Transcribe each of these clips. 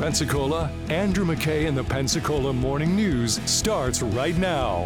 Pensacola, Andrew McKay and the Pensacola Morning News starts right now.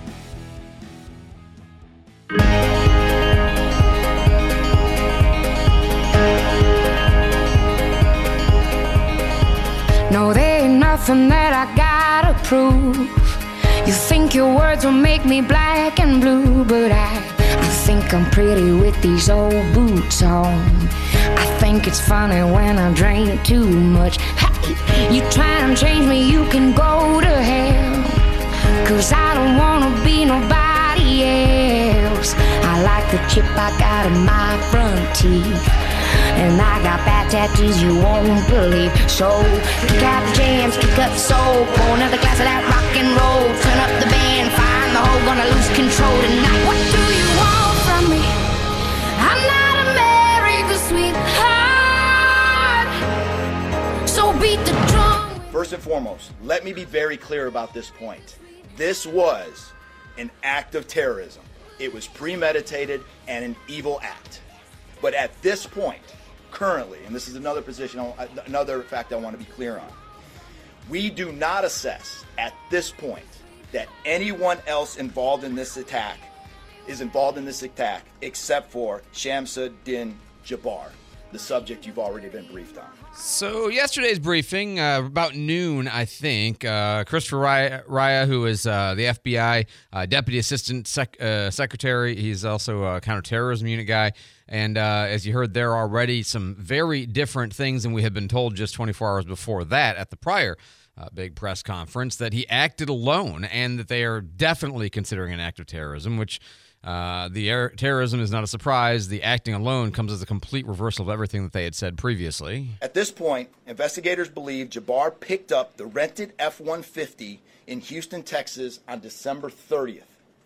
No, there ain't nothing that I gotta prove. You think your words will make me black and blue, but I think I'm pretty with these old boots on. I think it's funny when I drink too much. Hey, you try and change me, you can go to hell, 'cause I don't wanna be nobody else. I like the chip I got in my front teeth, and I got bad tattoos you won't believe. So kick out the jams, kick up the soul, pour another glass of that rock and roll, turn up the band, find the hole, gonna lose control tonight. What do you want from me? I'm not America's sweetheart, so beat the drum. First and foremost, let me be very clear about this point. This was an act of terrorism. It was premeditated and an evil act. But at this point, currently, and this is another fact I want to be clear on, we do not assess at this point that anyone else involved in this attack except for Shamsuddin Jabbar, the subject you've already been briefed on. So yesterday's briefing, about noon, I think, Christopher Raya, who is the FBI Deputy Assistant Secretary, he's also a counterterrorism unit guy, and as you heard, there are already some very different things than we had been told just 24 hours before that at the prior big press conference, that he acted alone and that they are definitely considering an act of terrorism, which terrorism is not a surprise. The acting alone comes as a complete reversal of everything that they had said previously. At this point, investigators believe Jabbar picked up the rented F-150 in Houston, Texas on December 30th.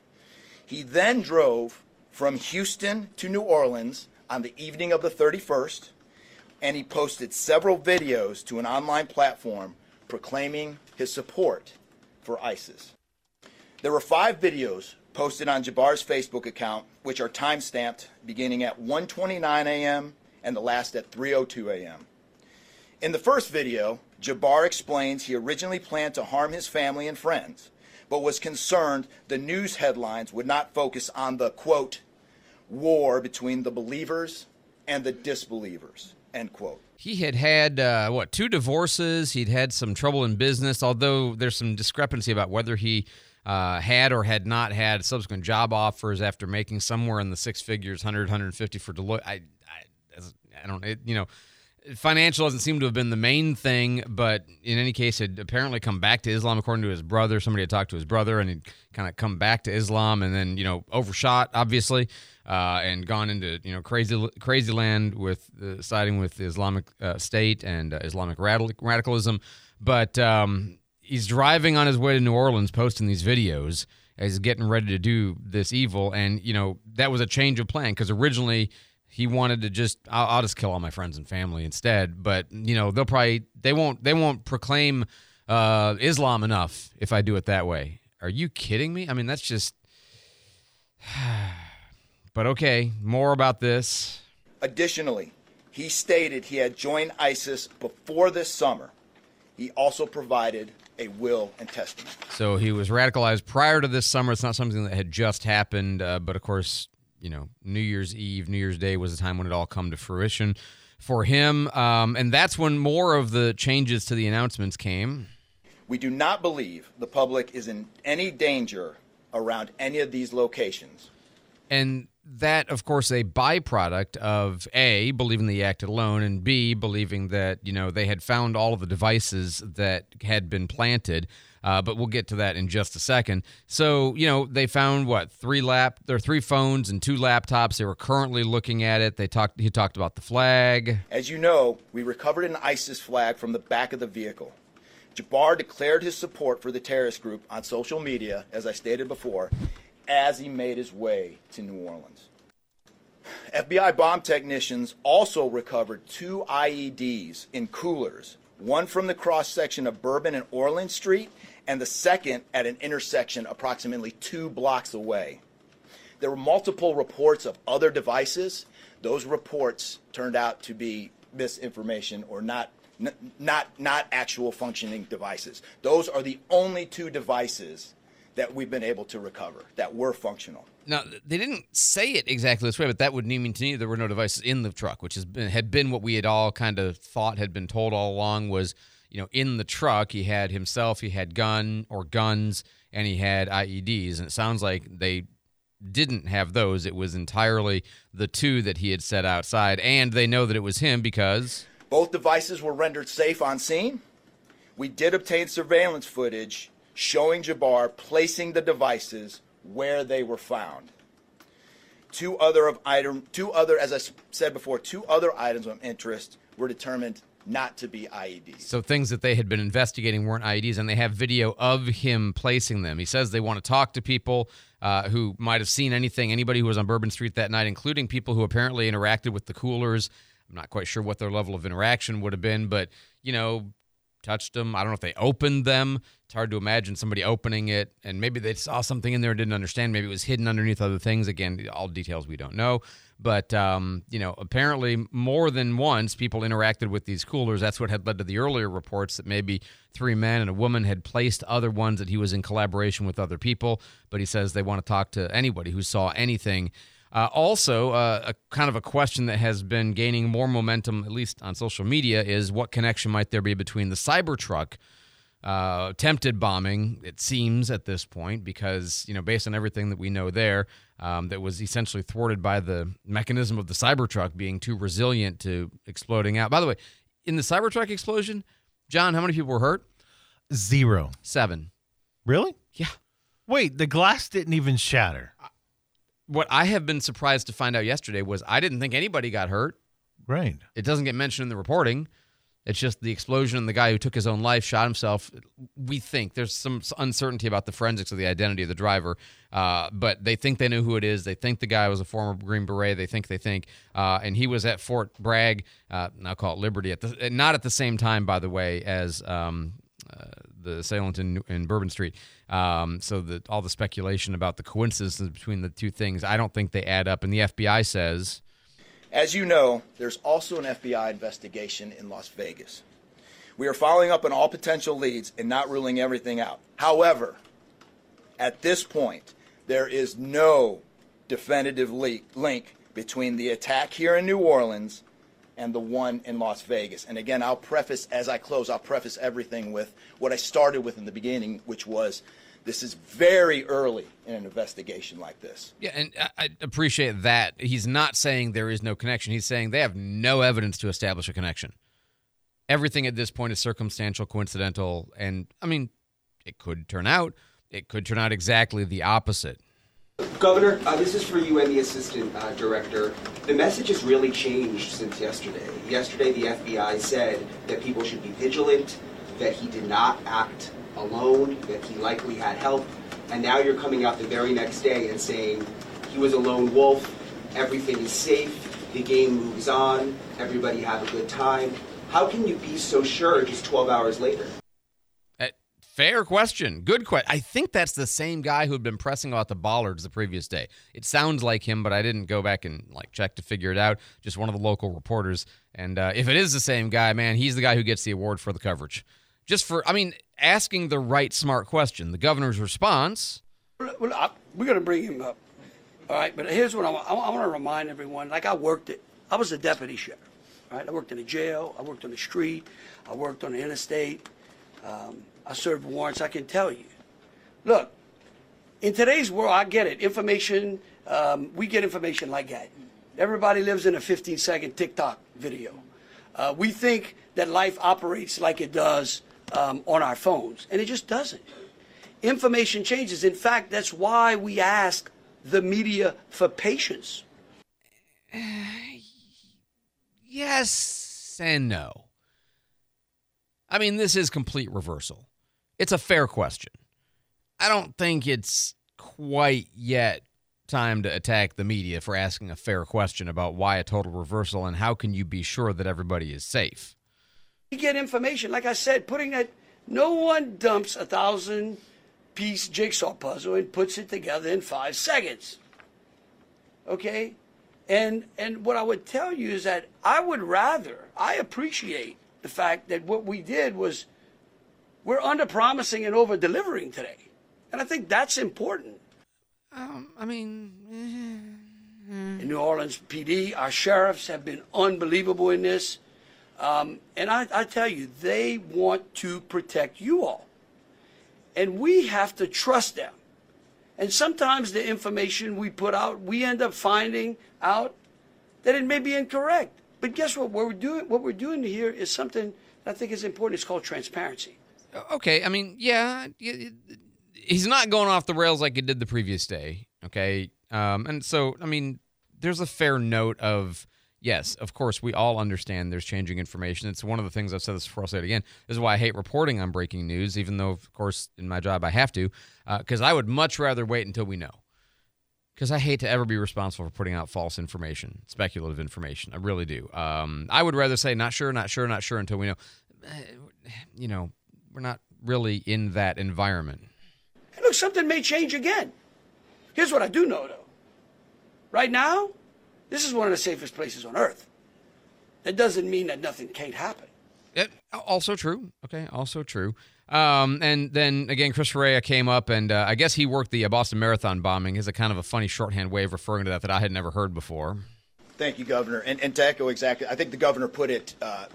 He then drove from Houston to New Orleans on the evening of the 31st, and he posted several videos to an online platform proclaiming his support for ISIS. There were 5 videos posted on Jabbar's Facebook account, which are time-stamped beginning at 1:29 a.m. and the last at 3:02 a.m. In the first video, Jabbar explains he originally planned to harm his family and friends, but was concerned the news headlines would not focus on the, quote, war between the believers and the disbelievers, end quote. He had 2 divorces. He'd had some trouble in business, although there's some discrepancy about whether he had or had not had subsequent job offers after making somewhere in the 6 figures, 100, 150 for Deloitte. I don't, financial doesn't seem to have been the main thing, but in any case, had apparently come back to Islam, according to his brother. Somebody had talked to his brother, and he'd kind of come back to Islam, and then, overshot, obviously, and gone into, crazy land with siding with the Islamic State and Islamic radicalism. But he's driving on his way to New Orleans, posting these videos as he's getting ready to do this evil, and, that was a change of plan, because originally he wanted to just, I'll just kill all my friends and family instead. But, they won't proclaim Islam enough if I do it that way. Are you kidding me? I mean, that's just, but okay, more about this. Additionally, he stated he had joined ISIS before this summer. He also provided a will and testament. So he was radicalized prior to this summer. It's not something that had just happened, but of course, New Year's Eve, New Year's Day was the time when it all come to fruition for him. And that's when more of the changes to the announcements came. We do not believe the public is in any danger around any of these locations. And that, of course, a byproduct of A, believing that he acted alone, and B, believing that, they had found all of the devices that had been planted. But we'll get to that in just a second. So, they found, 3 phones and 2 laptops. They were currently looking at it. He talked about the flag. As you know, we recovered an ISIS flag from the back of the vehicle. Jabbar declared his support for the terrorist group on social media, as I stated before, as he made his way to New Orleans. FBI bomb technicians also recovered 2 IEDs in coolers, one from the cross-section of Bourbon and Orleans Street, and the second at an intersection approximately 2 blocks away. There were multiple reports of other devices. Those reports turned out to be misinformation or not not actual functioning devices. Those are the only 2 devices that we've been able to recover that were functional. Now, they didn't say it exactly this way, but that would mean to me there were no devices in the truck, which had been what we had all kind of thought had been told all along was, in the truck, he had himself, he had guns, and he had IEDs. And it sounds like they didn't have those. It was entirely the 2 that he had set outside, and they know that it was him because both devices were rendered safe on scene. We did obtain surveillance footage showing Jabbar placing the devices where they were found. Two other, as I said before, 2 other items of interest were determined not to be IEDs. So things that they had been investigating weren't IEDs, and they have video of him placing them. He says they want to talk to people who might have seen anything, anybody who was on Bourbon Street that night, including people who apparently interacted with the coolers. I'm not quite sure what their level of interaction would have been, but, touched them. I don't know if they opened them. It's hard to imagine somebody opening it, and maybe they saw something in there and didn't understand. Maybe it was hidden underneath other things. Again, all details we don't know. But, apparently more than once people interacted with these coolers. That's what had led to the earlier reports that maybe 3 men and a woman had placed other ones, that he was in collaboration with other people. But he says they want to talk to anybody who saw anything. Also, a kind of a question that has been gaining more momentum, at least on social media, is what connection might there be between the Cybertruck attempted bombing, it seems at this point, because, based on everything that we know there, that was essentially thwarted by the mechanism of the Cybertruck being too resilient to exploding out. By the way, in the Cybertruck explosion, John, how many people were hurt? 0. 7. Really? Yeah. Wait, the glass didn't even shatter. What I have been surprised to find out yesterday was I didn't think anybody got hurt. Right. It doesn't get mentioned in the reporting. It's just the explosion and the guy who took his own life, shot himself. We think there's some uncertainty about the forensics of the identity of the driver, but they think they know who it is. They think the guy was a former Green Beret. They think, and he was at Fort Bragg, now call it Liberty, not at the same time, by the way, as the assailant in Bourbon Street. So all the speculation about the coincidences between the 2 things, I don't think they add up. And the FBI says, as you know, there's also an FBI investigation in Las Vegas. We are following up on all potential leads and not ruling everything out. However, at this point, there is no definitive link between the attack here in New Orleans and the one in Las Vegas. And again, I'll preface everything with what I started with in the beginning, which was this is very early in an investigation like this. Yeah, and I appreciate that. He's not saying there is no connection. He's saying they have no evidence to establish a connection. Everything at this point is circumstantial, coincidental, and, it could turn out exactly the opposite. Governor, this is for you and the assistant director. The message has really changed since yesterday. Yesterday, the FBI said that people should be vigilant, that he did not act alone, that he likely had help, and now you're coming out the very next day and saying he was a lone wolf, everything is safe, the game moves on, everybody have a good time. How can you be so sure just 12 hours later? Fair question. Good question. I think that's the same guy who had been pressing about the bollards the previous day. It sounds like him, but I didn't go back and check to figure it out. Just one of the local reporters. And if it is the same guy, man, he's the guy who gets the award for the coverage. Just for, asking the right smart question. The governor's response. Well, we're going to bring him up. All right, but here's what I want to remind everyone. I was a deputy sheriff. All right, I worked in a jail. I worked on the street. I worked on the interstate. I served warrants. I can tell you. Look, in today's world, I get it. Information, we get information like that. Everybody lives in a 15-second TikTok video. We think that life operates like it does on our phones, and it just doesn't. Information changes. In fact, that's why we ask the media for patience. Yes and no. This is complete reversal. It's a fair question. I don't think it's quite yet time to attack the media for asking a fair question about why a total reversal and how can you be sure that everybody is safe. You get information, like I said, no one dumps 1,000-piece jigsaw puzzle and puts it together in 5 seconds. Okay? And what I would tell you is that I appreciate the fact that what we did was we're under-promising and over-delivering today. And I think that's important. In New Orleans PD, our sheriffs have been unbelievable in this. And I tell you, they want to protect you all. And we have to trust them. And sometimes the information we put out, we end up finding out that it may be incorrect. But guess what? What we're doing here is something that I think is important. It's called transparency. Okay, I mean, yeah, he's not going off the rails like he did the previous day, okay? And so, I mean, there's a fair note of, yes, of course, we all understand there's changing information. It's one of the things I've said this before, I'll say it again. This is why I hate reporting on breaking news, even though, of course, in my job I have to, because I would much rather wait until we know. Because I hate to ever be responsible for putting out false information, speculative information. I really do. I would rather say not sure until we know. You know, we're not really in that environment. Hey, look, something may change again. Here's what I do know, though. Right now, this is one of the safest places on earth. That doesn't mean that nothing can't happen. Also true. Okay, also true. And then, again, Chris Ferreira came up, and I guess he worked the Boston Marathon bombing as a kind of a funny shorthand way of referring to that I had never heard before. Thank you, Governor. And to echo exactly, I think the Governor put it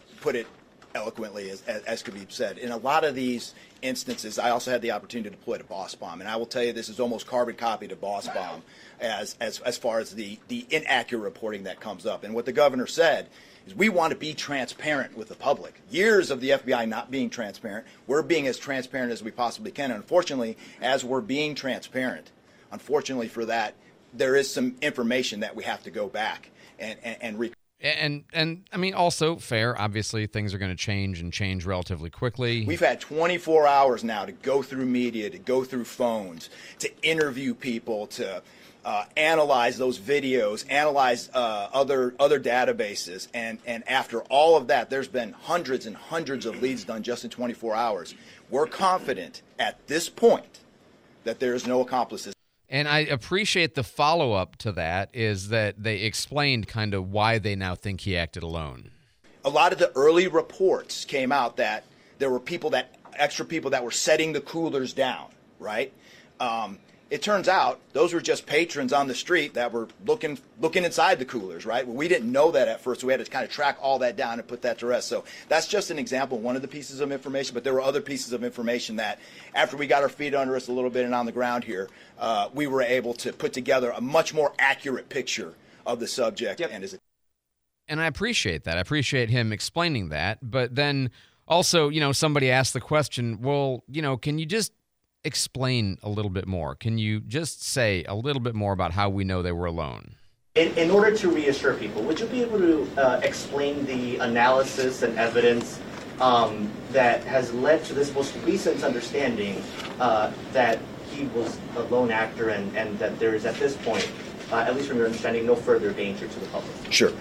eloquently, as Khabib said. In a lot of these instances, I also had the opportunity to deploy to Boss Bomb, and I will tell you this is almost carbon copy to Boss Bomb as far as the inaccurate reporting that comes up. And what the Governor said is we want to be transparent with the public. Years of the FBI not being transparent, we're being as transparent as we possibly can. And unfortunately, as we're being transparent, unfortunately for that, there is some information that we have to go back and I mean, also fair. Obviously, things are going to change relatively quickly. We've had 24 hours now to go through media, to go through phones, to interview people, to analyze those videos, analyze other databases, and after all of that, there's been hundreds and hundreds of leads done just in 24 hours. We're confident at this point that there is no accomplices. And I appreciate the follow-up to that is that they explained kind of why they now think he acted alone. A lot of the early reports came out that there were extra people that were setting the coolers down, right? It turns out those were just patrons on the street that were looking inside the coolers, right? Well, we didn't know that at first, so we had to kind of track all that down and put that to rest. So that's just an example, one of the pieces of information, but there were other pieces of information that after we got our feet under us a little bit and on the ground here, we were able to put together a much more accurate picture of the subject. Yep. And I appreciate that. I appreciate him explaining that. But then also, you know, somebody asked the question, well, you know, can you just explain a little bit more? Can you just say a little bit more about how we know they were alone? In order to reassure people, would you be able to explain the analysis and evidence that has led to this most recent understanding that he was a lone actor and that there is at this point, at least from your understanding, no further danger to the public? Sure.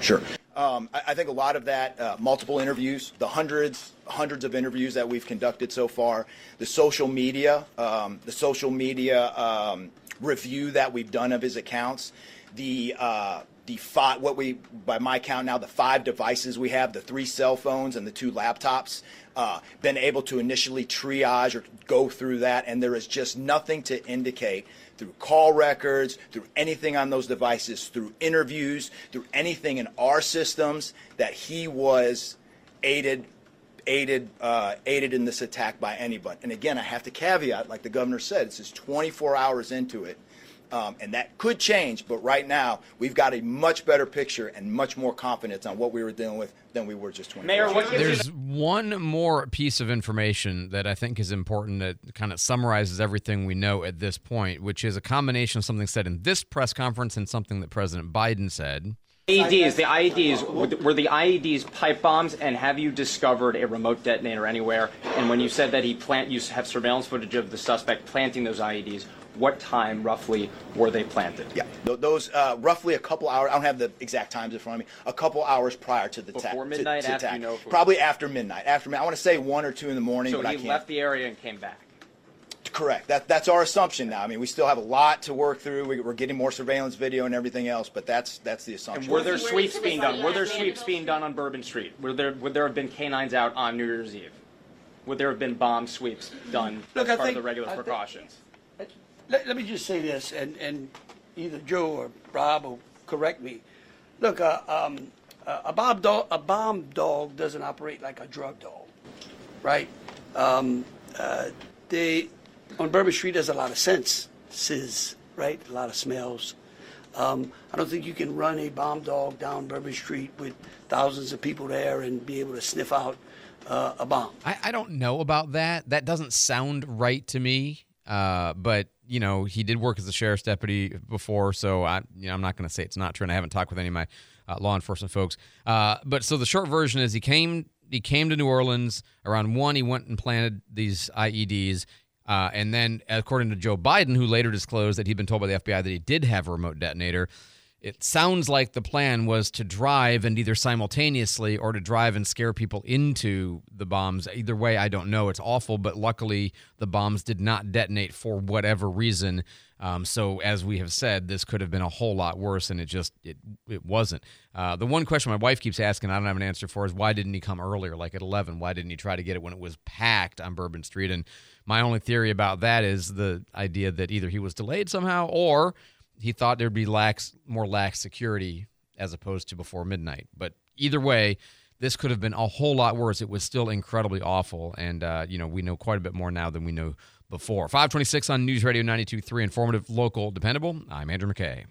I think a lot of that, multiple interviews, the hundreds of interviews that we've conducted so far, the social media review that we've done of his accounts, by my count now, the 5 devices we have, the 3 cell phones and the 2 laptops, been able to initially triage or go through that, and there is just nothing to indicate through call records, through anything on those devices, through interviews, through anything in our systems that he was aided in this attack by anybody. And again, I have to caveat, like the governor said, it's just 24 hours into it. And that could change, but right now we've got a much better picture and much more confidence on what we were dealing with than we were just 24 hours ago. There's one more piece of information that I think is important that kind of summarizes everything we know at this point, which is a combination of something said in this press conference and something that President Biden said. The IEDs, were the IEDs pipe bombs, and have you discovered a remote detonator anywhere? And when you said that you have surveillance footage of the suspect planting those IEDs, what time roughly were they planted? Yeah, those roughly a couple hours. I don't have the exact times in front of me. A couple hours prior to the attack. Before midnight, to after attack. you know? Probably after midnight. I want to say 1 or 2 in the morning. So but he left the area and came back. correct. That's our assumption now. I mean, we still have a lot to work through. We're getting more surveillance video and everything else, but that's the assumption. And were there sweeps being done? Were there sweeps being done on Bourbon Street? Would there have been canines out on New Year's Eve? Would there have been bomb sweeps done as part of the regular precautions? Let me just say this, and either Joe or Rob will correct me. Look, a bomb dog doesn't operate like a drug dog, right? On Bourbon Street, there's a lot of senses, right? A lot of smells. I don't think you can run a bomb dog down Bourbon Street with thousands of people there and be able to sniff out a bomb. I don't know about that. That doesn't sound right to me. But he did work as a sheriff's deputy before, so I'm not going to say it's not true. And I haven't talked with any of my law enforcement folks. But so the short version is he came to New Orleans around 1. He went and planted these IEDs. And then, according to Joe Biden, who later disclosed that he'd been told by the FBI that he did have a remote detonator, it sounds like the plan was to drive and either simultaneously or to drive and scare people into the bombs. Either way, I don't know. It's awful, but luckily the bombs did not detonate for whatever reason. So as we have said, this could have been a whole lot worse, and it wasn't. The one question my wife keeps asking, I don't have an answer for, is why didn't he come earlier, like at 11? Why didn't he try to get it when it was packed on Bourbon Street? And my only theory about that is the idea that either he was delayed somehow or he thought there'd be more lax security as opposed to before midnight. But either way, this could have been a whole lot worse. It was still incredibly awful, and we know quite a bit more now than we knew before. 526 on News Radio 92.3, informative, local, dependable. I'm Andrew McKay.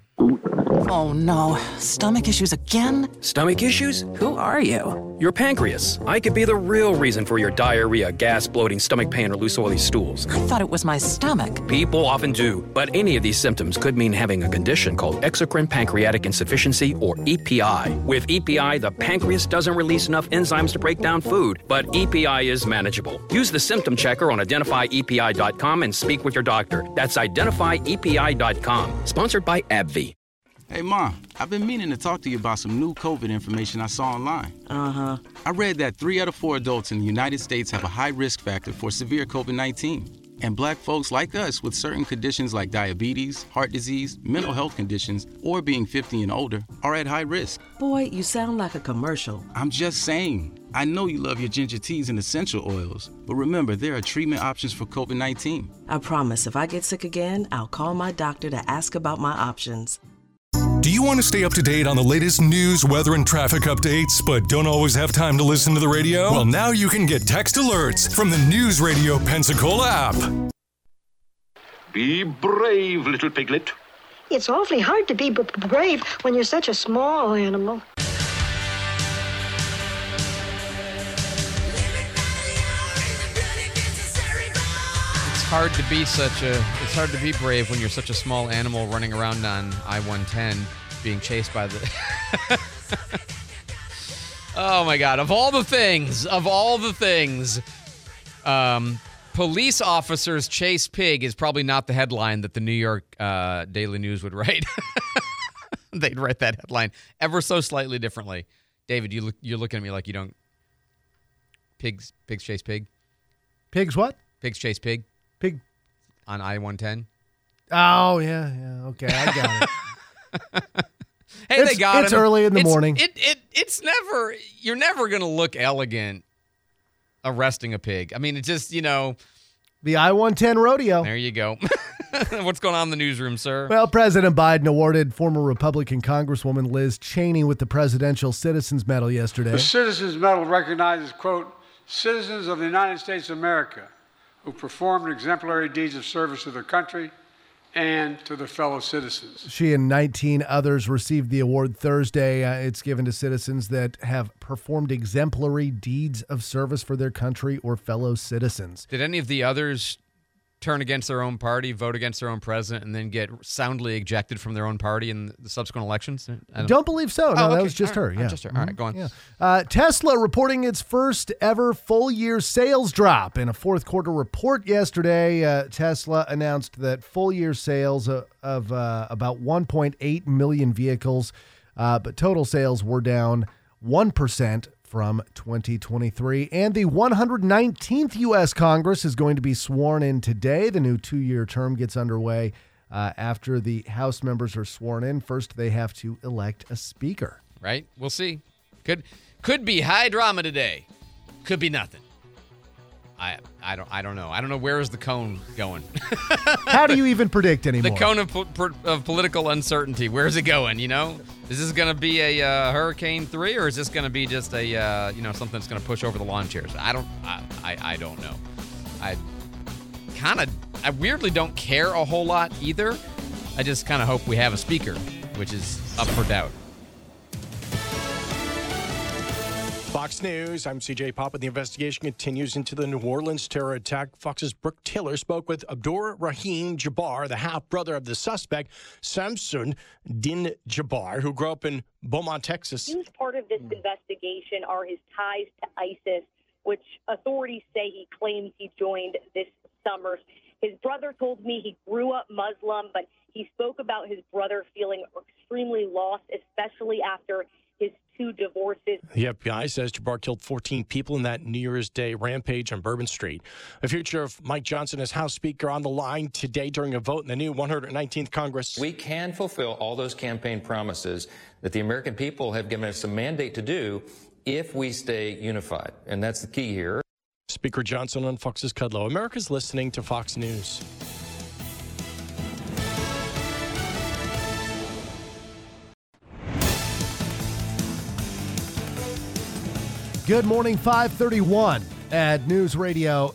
Oh no, stomach issues again? Stomach issues? Who are you? Your pancreas. I could be the real reason for your diarrhea, gas, bloating, stomach pain, or loose oily stools. I thought it was my stomach. People often do, but any of these symptoms could mean having a condition called exocrine pancreatic insufficiency, or EPI. With EPI, the pancreas doesn't release enough enzymes to break down food, but EPI is manageable. Use the symptom checker on identifyepi.com and speak with your doctor. That's identifyepi.com. Sponsored by AbbVie. Hey, Mom, I've been meaning to talk to you about some new COVID information I saw online. Uh-huh. I read that 3 out of 4 adults in the United States have a high risk factor for severe COVID-19. And black folks like us with certain conditions like diabetes, heart disease, mental health conditions, or being 50 and older are at high risk. Boy, you sound like a commercial. I'm just saying. I know you love your ginger teas and essential oils, but remember, there are treatment options for COVID-19. I promise if I get sick again, I'll call my doctor to ask about my options. Do you want to stay up to date on the latest news, weather, and traffic updates, but don't always have time to listen to the radio? Well, now you can get text alerts from the News Radio Pensacola app. Be brave, little piglet. It's awfully hard to be brave when you're such a small animal. It's hard to be brave when you're such a small animal running around on I-110 being chased by the Oh my God, of all the things, police officers chase pig is probably not the headline that the New York Daily News would write. They'd write that headline ever so slightly differently. David, you're looking at me like you don't. Pigs chase pig. Pigs what? Pigs chase pig. Pig on I-110. Oh yeah. Okay, I got it. Hey, they got it. It's early in the morning. It's never. You're never gonna look elegant arresting a pig. I mean, it's just the I-110 rodeo. There you go. What's going on in the newsroom, sir? Well, President Biden awarded former Republican Congresswoman Liz Cheney with the Presidential Citizens Medal yesterday. The Citizens Medal recognizes, quote, citizens of the United States of America who performed exemplary deeds of service to their country and to their fellow citizens. She and 19 others received the award Thursday. It's given to citizens that have performed exemplary deeds of service for their country or fellow citizens. Did any of the others turn against their own party, vote against their own president, and then get soundly ejected from their own party in the subsequent elections? I don't believe so. No, okay. That was just her. Yeah. Just her. All right, go on. Yeah. Tesla reporting its first ever full-year sales drop. In a fourth quarter report yesterday, Tesla announced that full-year sales of about 1.8 million vehicles, but total sales were down 1% from 2023. And the 119th U.S. Congress is going to be sworn in today. The new 2-year term gets underway after the House members are sworn in. First, they have to elect a speaker. Right? We'll see. Could be high drama today. Could be nothing. I don't know. I don't know where is the cone going. How do you even predict anymore? The cone of political uncertainty. Where's it going? Is this going to be a Hurricane 3, or is this going to be just a something that's going to push over the lawn chairs? I don't know. I weirdly don't care a whole lot either. I just kind of hope we have a speaker, which is up for doubt. Fox News, I'm CJ Papa. The investigation continues into the New Orleans terror attack. Fox's Brooke Taylor spoke with Abdur Rahim Jabbar, the half-brother of the suspect, Samson Din Jabbar, who grew up in Beaumont, Texas. A huge part of this investigation are his ties to ISIS, which authorities say he claims he joined this summer. His brother told me he grew up Muslim, but he spoke about his brother feeling extremely lost, especially after his 2 divorces. The FBI says Jabbar killed 14 people in that New Year's Day rampage on Bourbon Street. The future of Mike Johnson as House Speaker on the line today during a vote in the new 119th Congress. We can fulfill all those campaign promises that the American people have given us a mandate to do if we stay unified. And that's the key here. Speaker Johnson on Fox's Kudlow. America's listening to Fox News. Good morning, 531 at News Radio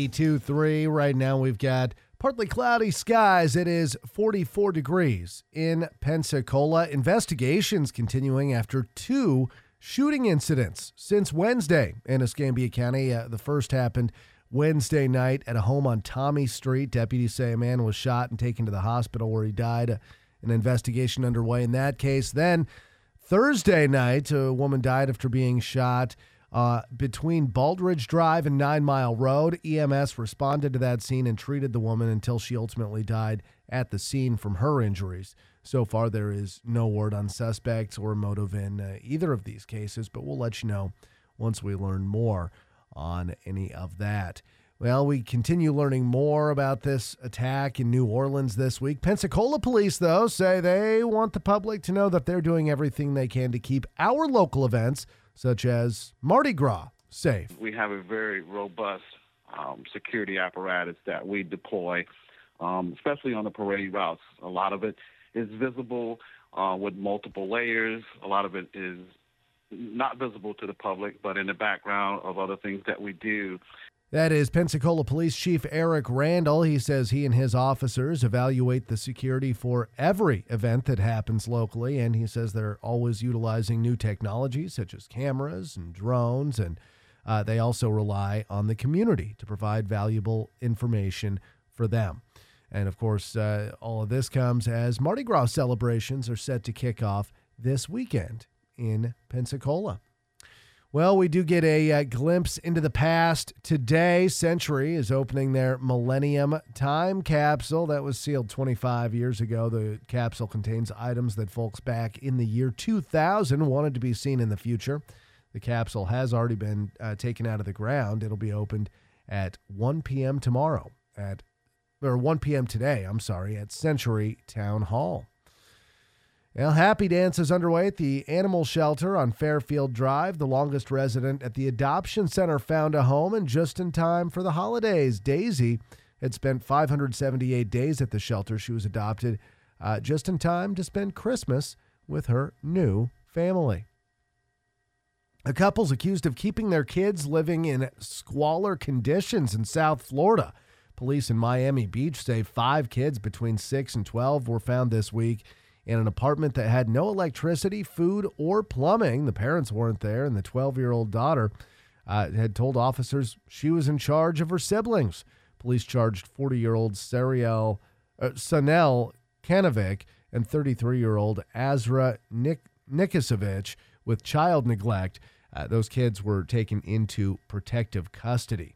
92.3. Right now we've got partly cloudy skies. It is 44 degrees in Pensacola. Investigations continuing after 2 shooting incidents since Wednesday in Escambia County. The first happened Wednesday night at a home on Tommy Street. Deputies say a man was shot and taken to the hospital where he died. An investigation underway in that case. Then Thursday night, a woman died after being shot between Baldridge Drive and 9 Mile Road. EMS responded to that scene and treated the woman until she ultimately died at the scene from her injuries. So far, there is no word on suspects or motive in either of these cases, but we'll let you know once we learn more on any of that. Well, we continue learning more about this attack in New Orleans this week. Pensacola police, though, say they want the public to know that they're doing everything they can to keep our local events, such as Mardi Gras, safe. We have a very robust security apparatus that we deploy, especially on the parade routes. A lot of it is visible with multiple layers. A lot of it is not visible to the public, but in the background of other things that we do. That is Pensacola Police Chief Eric Randall. He says he and his officers evaluate the security for every event that happens locally, and he says they're always utilizing new technologies such as cameras and drones, and they also rely on the community to provide valuable information for them. And, of course, all of this comes as Mardi Gras celebrations are set to kick off this weekend in Pensacola. Well, we do get a glimpse into the past today. Century is opening their Millennium Time Capsule that was sealed 25 years ago. The capsule contains items that folks back in the year 2000 wanted to be seen in the future. The capsule has already been taken out of the ground. It'll be opened at 1 p.m. tomorrow or 1 p.m. today, at Century Town Hall. Well, Happy Dance is underway at the Animal Shelter on Fairfield Drive. The longest resident at the Adoption Center found a home and just in time for the holidays. Daisy had spent 578 days at the shelter. She was adopted just in time to spend Christmas with her new family. A couple's accused of keeping their kids living in squalor conditions in South Florida. Police in Miami Beach say 5 kids between 6 and 12 were found this week in an apartment that had no electricity, food, or plumbing. The parents weren't there, and the 12-year-old daughter had told officers she was in charge of her siblings. Police charged 40-year-old Sanel Kanovic and 33-year-old Azra Nikisevich with child neglect. Those kids were taken into protective custody.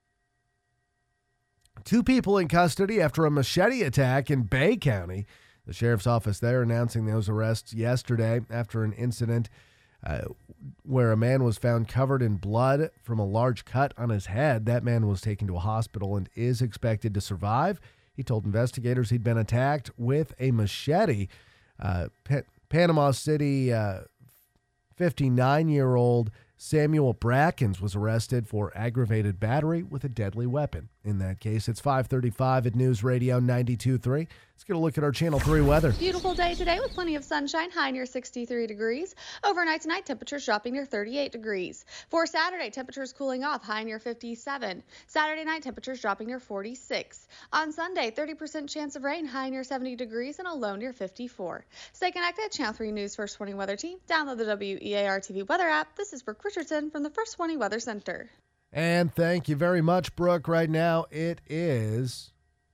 2 people in custody after a machete attack in Bay County. The sheriff's office there announcing those arrests yesterday after an incident where a man was found covered in blood from a large cut on his head. That man was taken to a hospital and is expected to survive. He told investigators he'd been attacked with a machete. Panama City 59-year-old Samuel Brackens was arrested for aggravated battery with a deadly weapon. In that case, it's 5:35 at News Radio 92.3. Let's get a look at our Channel 3 weather. Beautiful day today with plenty of sunshine, high near 63 degrees. Overnight tonight, temperatures dropping near 38 degrees. For Saturday, temperatures cooling off, high near 57. Saturday night, temperatures dropping near 46. On Sunday, 30% chance of rain, high near 70 degrees and a low near 54. Stay connected, Channel 3 News First Warning Weather Team. Download the WEAR TV weather app. This is Brooke Richardson from the First Warning Weather Center. And thank you very much, Brooke. Right now, it is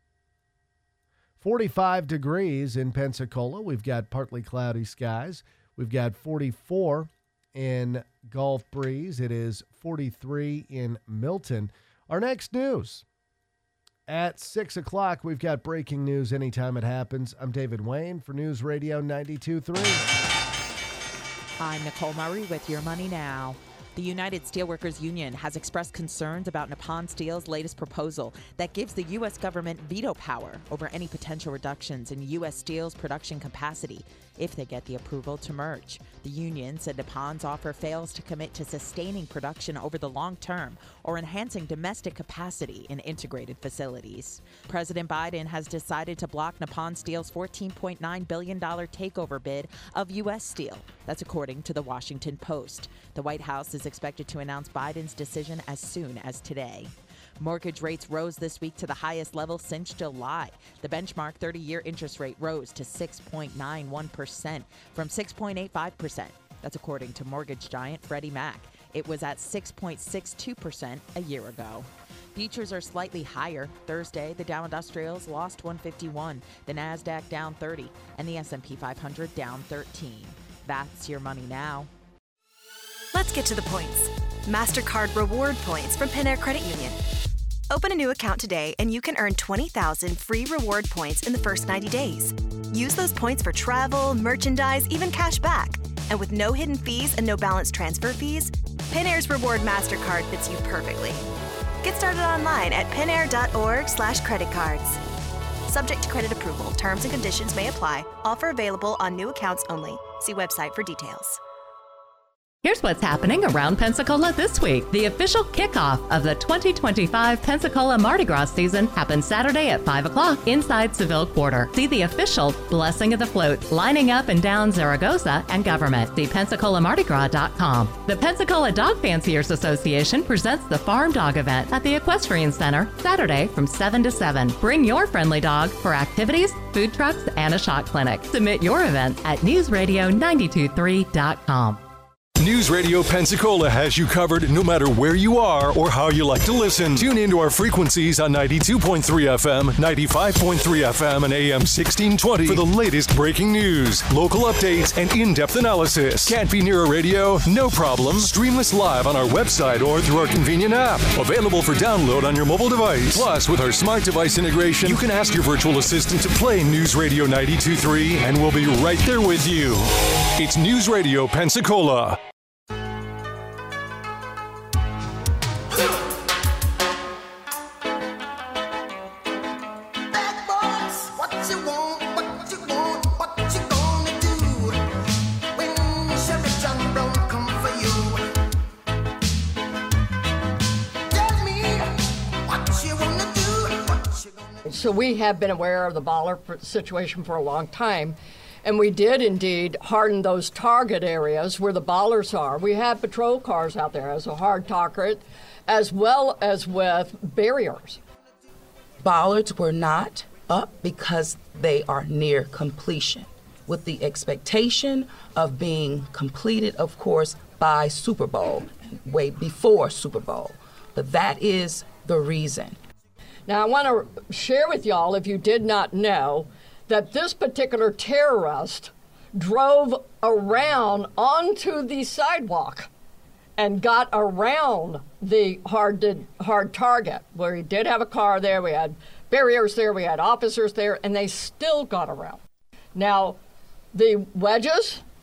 45 degrees in Pensacola. We've got partly cloudy skies. We've got 44 in Gulf Breeze. It is 43 in Milton. Our next news at 6 o'clock, we've got breaking news anytime it happens. I'm David Wayne for News Radio 92.3. I'm Nicole Murray with Your Money Now. The United Steelworkers Union has expressed concerns about Nippon Steel's latest proposal that gives the U.S. government veto power over any potential reductions in U.S. Steel's production capacity if they get the approval to merge. The union said Nippon's offer fails to commit to sustaining production over the long term or enhancing domestic capacity in integrated facilities. President Biden has decided to block Nippon Steel's $14.9 billion takeover bid of U.S. Steel. That's according to the Washington Post. The White House is expected to announce Biden's decision as soon as today. Mortgage rates rose this week to the highest level since July. The benchmark 30-year interest rate rose to 6.91% from 6.85%. That's according to mortgage giant Freddie Mac. It was at 6.62% a year ago. Futures are slightly higher. Thursday, the Dow Industrials lost 151, the Nasdaq down 30, and the S&P 500 down 13. That's Your Money Now. Let's get to the points. MasterCard reward points from Panair Credit Union. Open a new account today and you can earn 20,000 free reward points in the first 90 days. Use those points for travel, merchandise, even cash back. And with no hidden fees and no balance transfer fees, Panair's Reward MasterCard fits you perfectly. Get started online at panair.org/creditcards. Subject to credit approval. Terms and conditions may apply. Offer available on new accounts only. See website for details. Here's what's happening around Pensacola this week. The official kickoff of the 2025 Pensacola Mardi Gras season happens Saturday at 5 o'clock inside Seville Quarter. See the official Blessing of the Float lining up and down Zaragoza and Government. See PensacolaMardiGras.com. The Pensacola Dog Fanciers Association presents the Farm Dog Event at the Equestrian Center Saturday from 7 to 7. Bring your friendly dog for activities, food trucks, and a shot clinic. Submit your event at newsradio923.com. News Radio Pensacola has you covered no matter where you are or how you like to listen. Tune into our frequencies on 92.3 FM, 95.3 FM, and AM 1620 for the latest breaking news, local updates, and in-depth analysis. Can't be near a radio? No problem. Stream us live on our website or through our convenient app. Available for download on your mobile device. Plus, with our smart device integration, you can ask your virtual assistant to play News Radio 92.3, and we'll be right there with you. It's News Radio Pensacola. So we have been aware of the baller situation for a long time, and we did indeed harden those target areas where the ballers are. We have patrol cars out there as a hard target, as well as with barriers. Bollards were not up because they are near completion, with the expectation of being completed, of course, by Super Bowl, way before Super Bowl. But that is the reason. Now, I want to share with y'all, if you did not know, that this particular terrorist drove around onto the sidewalk and got around the hard target, where he did have a car there, we had barriers there, we had officers there, and they still got around. Now, the wedges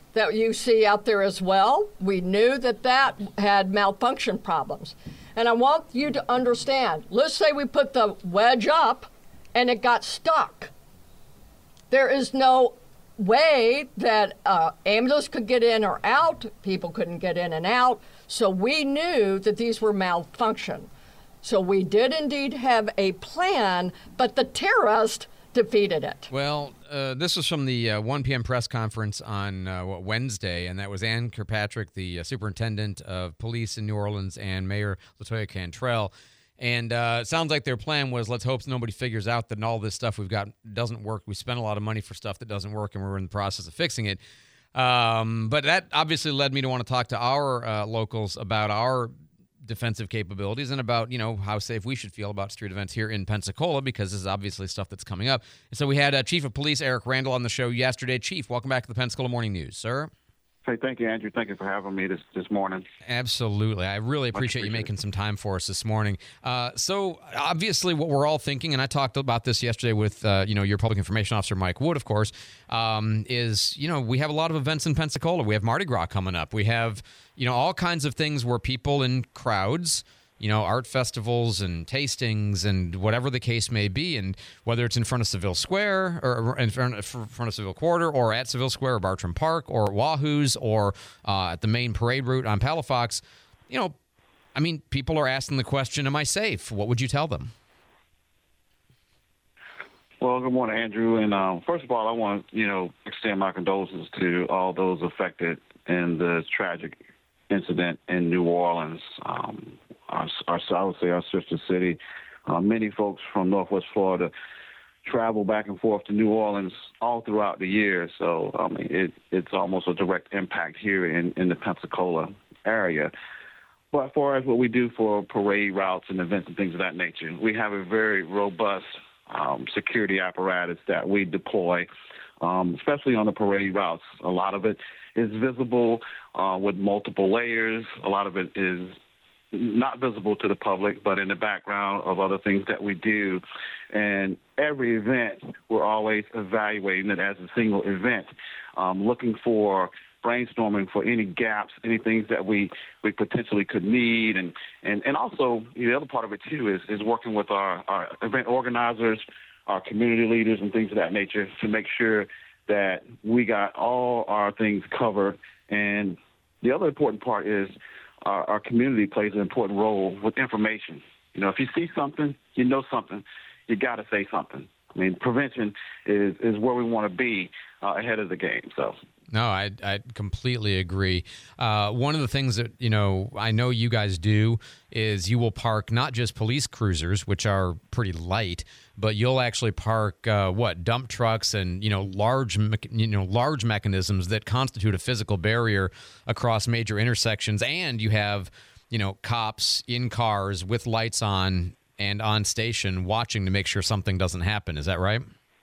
that you see out there as well. We knew that that had malfunction problems. And I want you to understand, let's say we put the wedge up and it got stuck. There is no way that ambulance could get in or out. People couldn't get in and out. So we knew that these were malfunction. So we did indeed have a plan, but the terrorist defeated it. Well, this was from the 1 p.m. press conference on Wednesday, and that was Ann Kirkpatrick, the superintendent of police in New Orleans, and Mayor LaToya Cantrell. And it sounds like their plan was, let's hope nobody figures out that all this stuff we've got doesn't work. We spent a lot of money for stuff that doesn't work, and we're in the process of fixing it. But that obviously led me to want to talk to our locals about our defensive capabilities and about, how safe we should feel about street events here in Pensacola, because this is obviously stuff that's coming up. And so we had Chief of Police Eric Randall on the show yesterday. Chief, welcome back to the Pensacola Morning News, sir. Hey, thank you, Andrew. Thank you for having me this morning. Absolutely. I really appreciate you making some time for us this morning. So obviously what we're all thinking, and I talked about this yesterday with, your public information officer, Mike Wood, of course, is, we have a lot of events in Pensacola. We have Mardi Gras coming up. We have, all kinds of things where people in crowds, art festivals and tastings and whatever the case may be, and whether it's in front of Seville Square or in front of Seville Quarter or at Seville Square or Bartram Park or Wahoo's or at the main parade route on Palafox, people are asking the question, am I safe? What would you tell them? Well, good morning, Andrew. And first of all, I want to, extend my condolences to all those affected in the tragic incident in New Orleans. I would say our sister city. Many folks from Northwest Florida travel back and forth to New Orleans all throughout the year. So, it's almost a direct impact here in the Pensacola area. But as far as what we do for parade routes and events and things of that nature, we have a very robust security apparatus that we deploy, especially on the parade routes. A lot of it is visible with multiple layers. A lot of it is not visible to the public, but in the background of other things that we do. And every event, we're always evaluating it as a single event, looking for brainstorming for any gaps, any things that we potentially could need. And also, the other part of it, too, is working with our event organizers, our community leaders, and things of that nature to make sure that we got all our things covered. And the other important part is our community plays an important role with information. If you see something, you know something, you got to say something. Prevention is where we want to be ahead of the game. So. No, I completely agree. One of the things that, I know you guys do is you will park not just police cruisers, which are pretty light, but you'll actually park, dump trucks and, large mechanisms that constitute a physical barrier across major intersections. And you have, cops in cars with lights on and on station watching to make sure something doesn't happen. Is that right?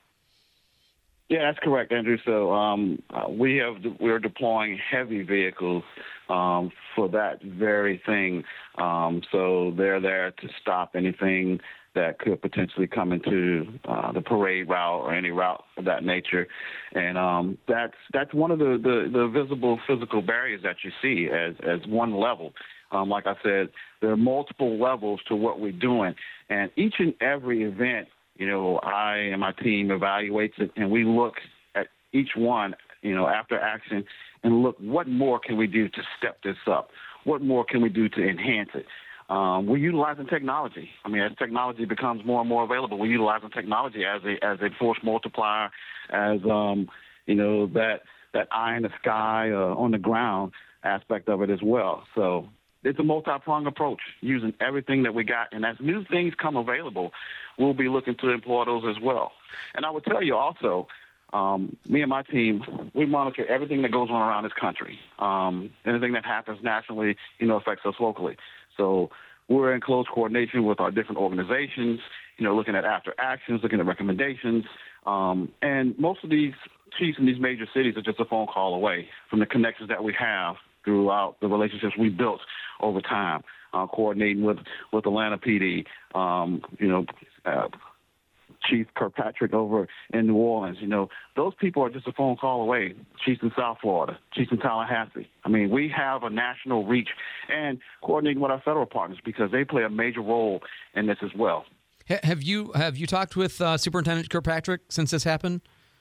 Yeah, that's correct, Andrew. So we're deploying heavy vehicles for that very thing. So they're there to stop anything that could potentially come into the parade route or any route of that nature. And that's one of the visible physical barriers that you see as one level. Like I said, there are multiple levels to what we're doing. And each and every event, I and my team evaluates it, and we look at each one, after action and look, what more can we do to step this up? What more can we do to enhance it? We're utilizing technology. As technology becomes more and more available, we're utilizing technology as a force multiplier, as, that eye in the sky, on the ground aspect of it as well. So it's a multi-pronged approach, using everything that we got. And as new things come available, we'll be looking to employ those as well. And I would tell you also, me and my team, we monitor everything that goes on around this country. Anything that happens nationally, affects us locally. So we're in close coordination with our different organizations, looking at after actions, looking at recommendations. And most of these chiefs in these major cities are just a phone call away from the connections that we have throughout the relationships we built over time, coordinating with Atlanta PD, Chief Kirkpatrick over in New Orleans. Those people are just a phone call away. Chiefs in South Florida, Chiefs in Tallahassee. I mean, we have a national reach and coordinating with our federal partners because they play a major role in this as well. Have you talked with Superintendent Kirkpatrick since this happened?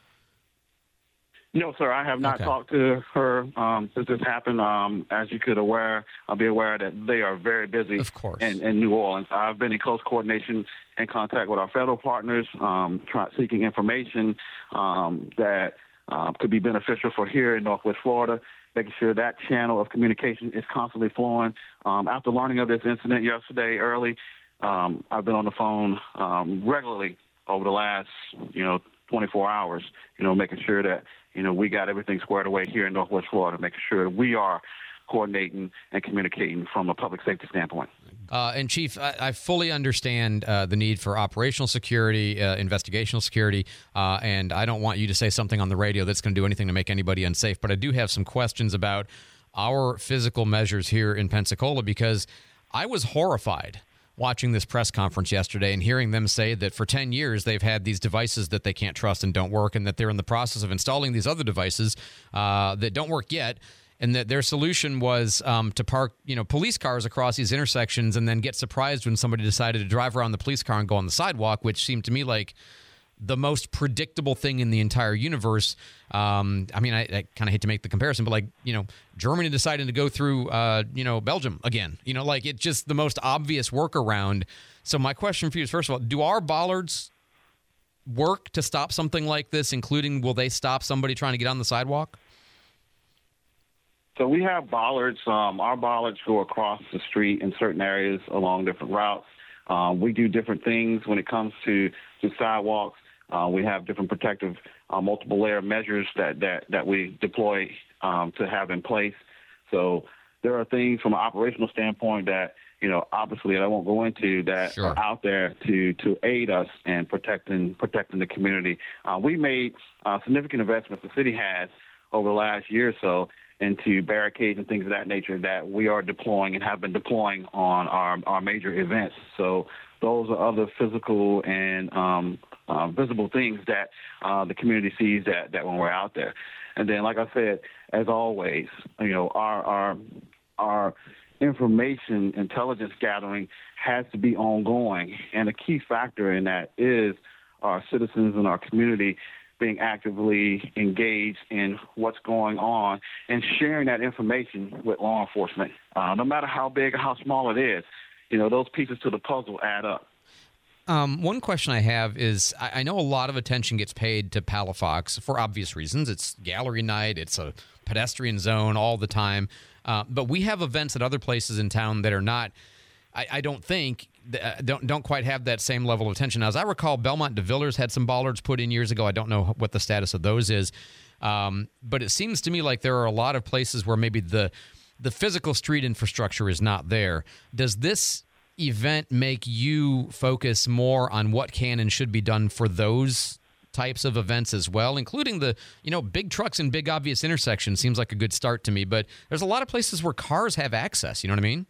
No, sir. I have not talked to her since this happened. As you could be aware that they are very busy in New Orleans. I've been in close coordination and contact with our federal partners, seeking information that could be beneficial for here in Northwest Florida, making sure that channel of communication is constantly flowing. After learning of this incident yesterday early, I've been on the phone regularly over the last, 24 hours, making sure that, we got everything squared away here in Northwest Florida, making sure we are coordinating and communicating from a public safety standpoint. And Chief, I fully understand the need for operational security, investigational security, and I don't want you to say something on the radio that's going to do anything to make anybody unsafe, but I do have some questions about our physical measures here in Pensacola because I was horrified watching this press conference yesterday and hearing them say that for 10 years they've had these devices that they can't trust and don't work, and that they're in the process of installing these other devices that don't work yet, and that their solution was to park, police cars across these intersections and then get surprised when somebody decided to drive around the police car and go on the sidewalk, which seemed to me like the most predictable thing in the entire universe. I kind of hate to make the comparison, but Germany deciding to go through, Belgium again, it's just the most obvious workaround. So my question for you is, first of all, do our bollards work to stop something like this, including will they stop somebody trying to get on the sidewalk? So we have bollards. Our bollards go across the street in certain areas along different routes. We do different things when it comes to sidewalks. We have different protective multiple layer measures that we deploy to have in place. So there are things from an operational standpoint that, obviously I won't go into that are out there to aid us in protecting the community. We made significant investments, the city has, over the last year or so, into barricades and things of that nature that we are deploying and have been deploying on our major events. So those are other physical and visible things that the community sees that when we're out there. And then, like I said, as always, our information intelligence gathering has to be ongoing. And a key factor in that is our citizens and our community being actively engaged in what's going on and sharing that information with law enforcement, no matter how big or how small it is. Those pieces to the puzzle add up. One question I have is, I know a lot of attention gets paid to Palafox for obvious reasons. It's gallery night. It's a pedestrian zone all the time. But we have events at other places in town that are not, I don't think, don't quite have that same level of attention. Now, as I recall, Belmont de Villiers had some bollards put in years ago. I don't know what the status of those is. But it seems to me like there are a lot of places where maybe the physical street infrastructure is not there. Does this event make you focus more on what can and should be done for those types of events as well, including the, big trucks and big obvious intersections? Seems like a good start to me, but there's a lot of places where cars have access. You know what I mean?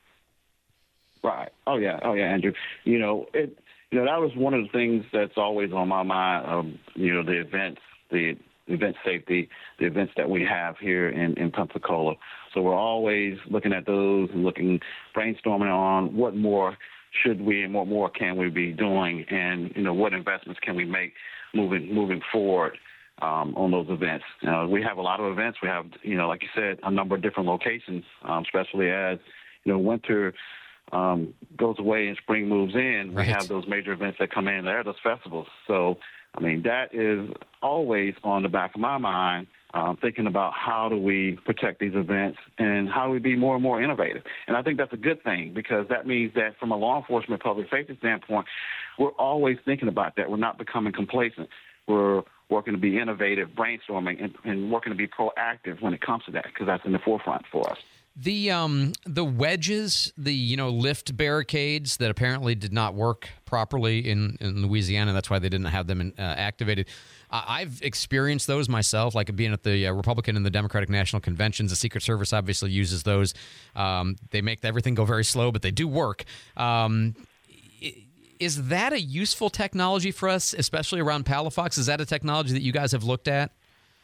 Right. Oh yeah, Andrew. That was one of the things that's always on my mind. The events, the event safety, the events that we have here in Pensacola. So we're always looking at those and brainstorming on what more should we and what more can we be doing, and what investments can we make moving forward on those events. We have a lot of events. We have like you said, a number of different locations, especially as winter goes away and spring moves in. Right. We have those major events that come in there, those festivals. So that is always on the back of my mind, thinking about how do we protect these events and how do we be more and more innovative. And I think that's a good thing, because that means that from a law enforcement public safety standpoint, we're always thinking about that. We're not becoming complacent. We're working to be innovative, brainstorming, and working to be proactive when it comes to that, because that's in the forefront for us. The wedges, lift barricades that apparently did not work properly in Louisiana. That's why they didn't have them activated. I've experienced those myself, like being at the Republican and the Democratic National Conventions. The Secret Service obviously uses those. They make everything go very slow, but they do work. Is that a useful technology for us, especially around Palafox? Is that a technology that you guys have looked at?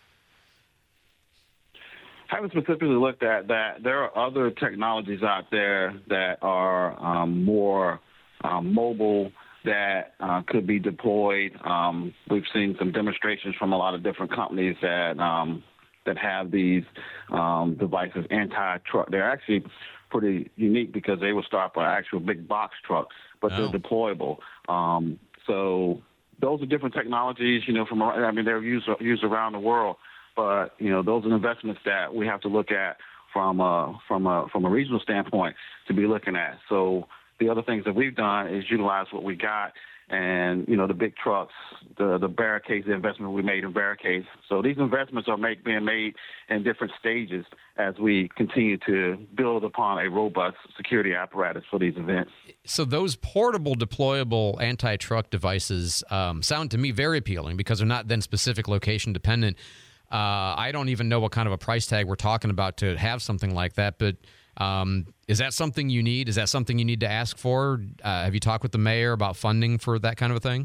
Haven't specifically looked at that. There are other technologies out there that are more mobile that could be deployed. We've seen some demonstrations from a lot of different companies that have these devices, anti-truck. They're actually pretty unique because they will start by actual big box trucks, but they're deployable. So those are different technologies, they're used around the world. But, those are investments that we have to look at from a regional standpoint to be looking at. So the other things that we've done is utilize what we got and, the big trucks, the barricades, the investment we made in barricades. So these investments are being made in different stages as we continue to build upon a robust security apparatus for these events. So those portable, deployable anti-truck devices sound to me very appealing because they're not then specific location dependent. I don't even know what kind of a price tag we're talking about to have something like that, but is that something you need? Is that something you need to ask for? Have you talked with the mayor about funding for that kind of a thing?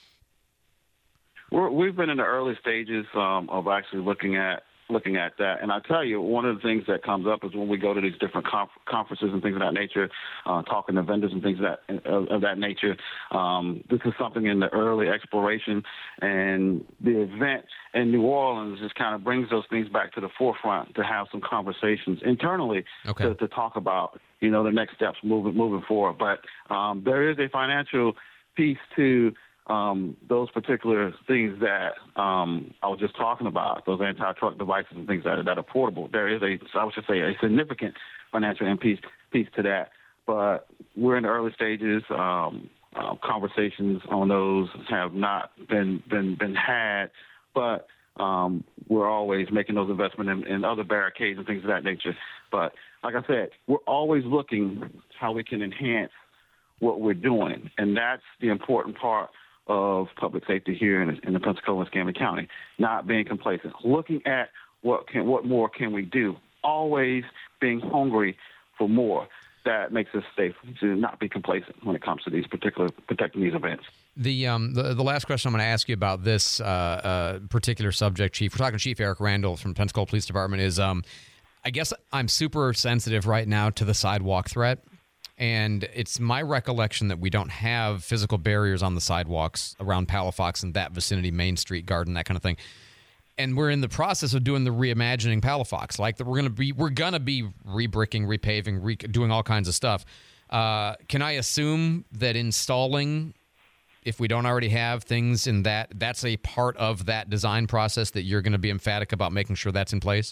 We've been in the early stages of actually looking at that. And I tell you, one of the things that comes up is when we go to these different conferences and things of that nature, talking to vendors and things of that nature, this is something in the early exploration. And the event in New Orleans just kind of brings those things back to the forefront to have some conversations internally to talk about, the next steps moving forward. But there is a financial piece to those particular things that I was just talking about, those anti-truck devices and things that are portable. There is a significant financial piece to that. But we're in the early stages. Conversations on those have not been had, but we're always making those investments in other barricades and things of that nature. But like I said, we're always looking how we can enhance what we're doing, and that's the important part of public safety here in the Pensacola and Escambia County, not being complacent, looking at what more can we do, always being hungry for more. That makes us safe to not be complacent when it comes to these protecting these events. The last question I'm going to ask you about this particular subject, Chief, we're talking Chief Eric Randall from Pensacola Police Department, is I guess I'm super sensitive right now to the sidewalk threat. And it's my recollection that we don't have physical barriers on the sidewalks around Palafox and that vicinity, Main Street, Garden, that kind of thing. And we're in the process of doing the reimagining Palafox. Like we're gonna be rebricking, repaving, doing all kinds of stuff. Can I assume that installing, if we don't already have things in that's a part of that design process that you're going to be emphatic about making sure that's in place?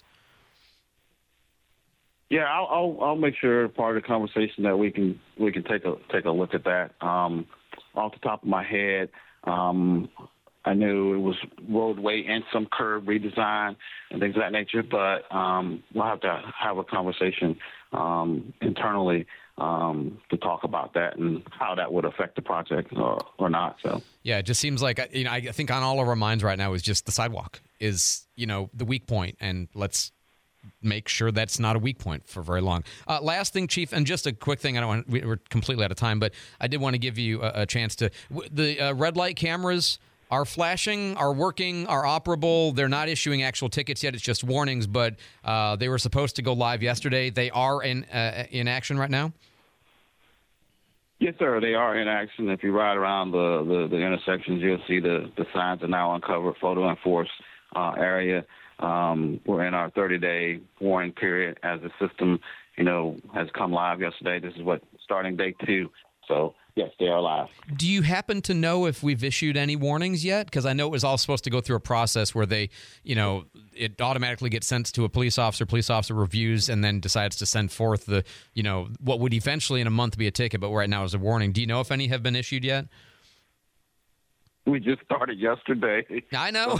Yeah, I'll make sure part of the conversation that we can take a look at that. Off the top of my head, I knew it was roadway and some curb redesign and things of that nature, but we'll have to have a conversation internally to talk about that and how that would affect the project or not. So yeah, it just seems like I think on all of our minds right now is just the sidewalk is the weak point, and let's make sure that's not a weak point for very long. Last thing, Chief, and just a quick thing. We're completely out of time, but I did want to give you a chance to. The red light cameras are flashing, are working, are operable. They're not issuing actual tickets yet. It's just warnings, but they were supposed to go live yesterday. They are in action right now? Yes, sir. They are in action. If you ride around the intersections, you'll see the signs are now uncovered, photo enforced area. We're in our 30-day warning period as the system, has come live yesterday. This is starting day 2. So, yes, they are live. Do you happen to know if we've issued any warnings yet? Because I know it was all supposed to go through a process where they, it automatically gets sent to a police officer reviews, and then decides to send forth the, what would eventually in a month be a ticket, but right now is a warning. Do you know if any have been issued yet? We just started yesterday. I know.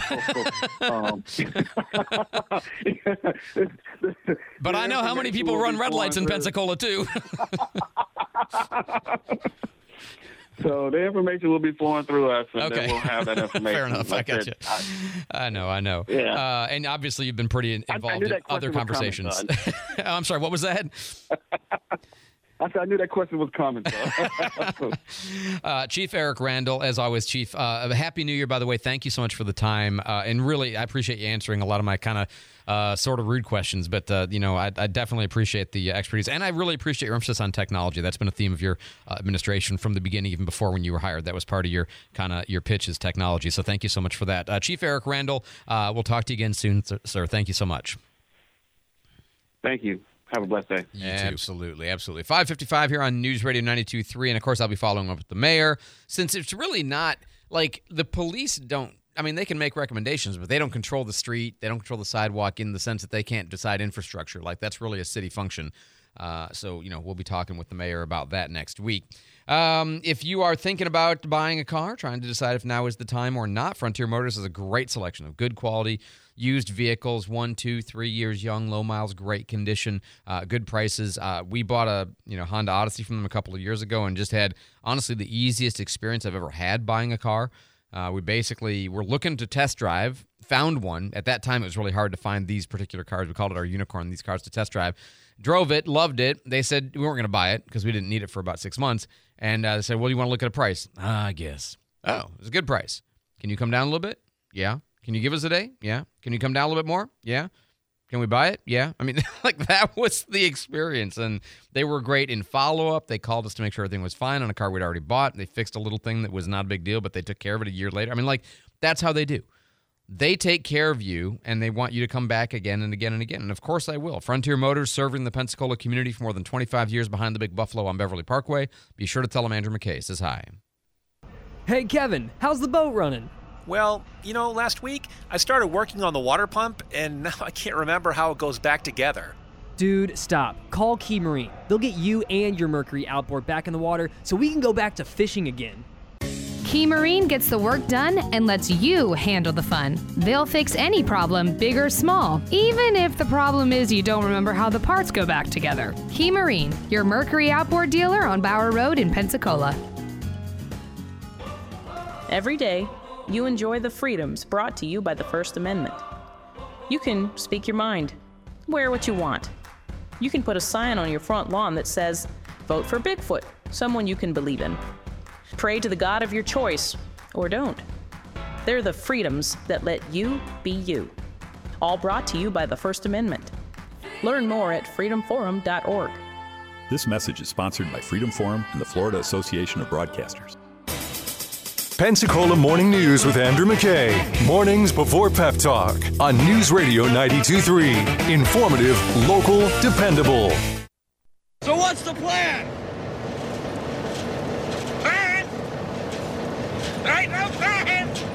But I know how many people run red lights in Pensacola, too. So the information will be flowing through us, and then we'll have that information. Fair enough. I got you. I know. Yeah. And obviously you've been pretty involved in other conversations. I'm sorry, what was that? I knew that question was coming. So. Chief Eric Randall, as always, Chief, Happy New Year, by the way. Thank you so much for the time. And really, I appreciate you answering a lot of my kind of sort of rude questions. But, I definitely appreciate the expertise. And I really appreciate your emphasis on technology. That's been a theme of your administration from the beginning, even before when you were hired. That was part of your your pitch is technology. So thank you so much for that. Chief Eric Randall, we'll talk to you again soon, sir. Thank you so much. Thank you. Have a blessed day. Absolutely. 5:55 here on News Radio 92.3. And, of course, I'll be following up with the mayor, since it's really not like the police don't. I mean, they can make recommendations, but they don't control the street. They don't control the sidewalk in the sense that they can't decide infrastructure. Like, that's really a city function. So, we'll be talking with the mayor about that next week. If you are thinking about buying a car, trying to decide if now is the time or not, Frontier Motors has a great selection of good quality used vehicles, 1, 2, 3 years young, low miles, great condition, good prices. We bought a Honda Odyssey from them a couple of years ago and just had, honestly, the easiest experience I've ever had buying a car. We basically were looking to test drive, found one. At that time, it was really hard to find these particular cars. We called it our unicorn, these cars to test drive. Drove it, loved it. They said we weren't going to buy it because we didn't need it for about 6 months. And they said, well, you want to look at a price? I guess. Oh, it was a good price. Can you come down a little bit? Yeah. Can you give us a day? Yeah. Can you come down a little bit more? Yeah. Can we buy it? Yeah. I mean, that was the experience. And they were great in follow-up. They called us to make sure everything was fine on a car we'd already bought. They fixed a little thing that was not a big deal, but they took care of it a year later. I mean, that's how they do. They take care of you, and they want you to come back again and again and again. And, of course, I will. Frontier Motors, serving the Pensacola community for more than 25 years behind the Big Buffalo on Beverly Parkway. Be sure to tell them Andrew McKay says hi. Hey, Kevin, how's the boat running? Well, last week I started working on the water pump, and now I can't remember how it goes back together. Dude, stop. Call Key Marine. They'll get you and your Mercury outboard back in the water so we can go back to fishing again. Key Marine gets the work done and lets you handle the fun. They'll fix any problem, big or small, even if the problem is you don't remember how the parts go back together. Key Marine, your Mercury outboard dealer on Bower Road in Pensacola. Every day, you enjoy the freedoms brought to you by the First Amendment. You can speak your mind, wear what you want. You can put a sign on your front lawn that says, vote for Bigfoot, someone you can believe in. Pray to the God of your choice, or don't. They're the freedoms that let you be you. All brought to you by the First Amendment. Learn more at freedomforum.org. This message is sponsored by Freedom Forum and the Florida Association of Broadcasters. Pensacola Morning News with Andrew McKay. Mornings before Pep Talk on News Radio 92.3. Informative, local, dependable. So what's the plan? Plan? There ain't no plan!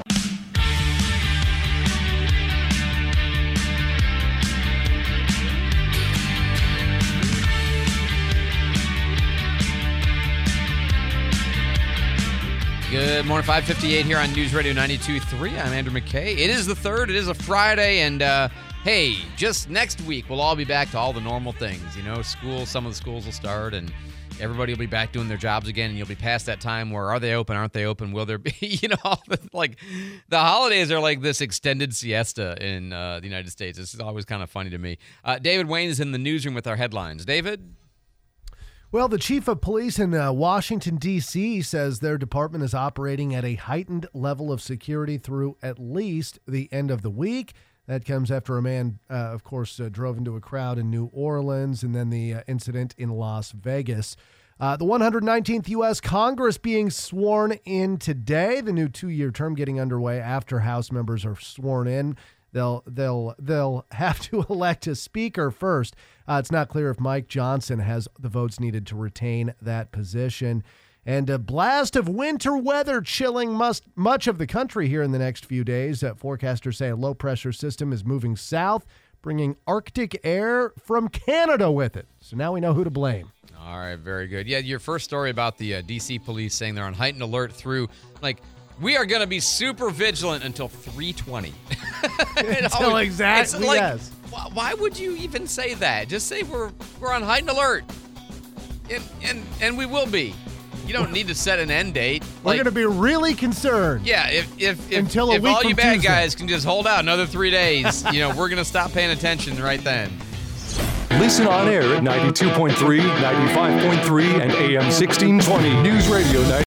Good morning, 5:58 here on News Radio 92.3. I'm Andrew McKay. It is the 3rd. It is a Friday, and hey, just next week we'll all be back to all the normal things. School. Some of the schools will start, and everybody will be back doing their jobs again. And you'll be past that time where are they open? Aren't they open? Will there be? The holidays are like this extended siesta in the United States. This is always kind of funny to me. David Wayne is in the newsroom with our headlines. David. Well, the chief of police in Washington, D.C. says their department is operating at a heightened level of security through at least the end of the week. That comes after a man, of course, drove into a crowd in New Orleans and then the incident in Las Vegas. The 119th U.S. Congress being sworn in today. The new 2-year term getting underway after House members are sworn in. They'll have to elect a speaker first. It's not clear if Mike Johnson has the votes needed to retain that position. And a blast of winter weather chilling much of the country here in the next few days. Forecasters say a low-pressure system is moving south, bringing Arctic air from Canada with it. So now we know who to blame. All right, very good. Yeah, your first story about the D.C. police saying they're on heightened alert through, we are going to be super vigilant until 3:20. Until exactly, yes. Why would you even say that? Just say we're on heightened alert. And we will be. You don't need to set an end date. We're going to be really concerned. Yeah, if until a if week all from you bad Tuesday. guys can just hold out another 3 days, we're going to stop paying attention right then. Listen on air at 92.3, 95.3, and AM 1620. News Radio 90.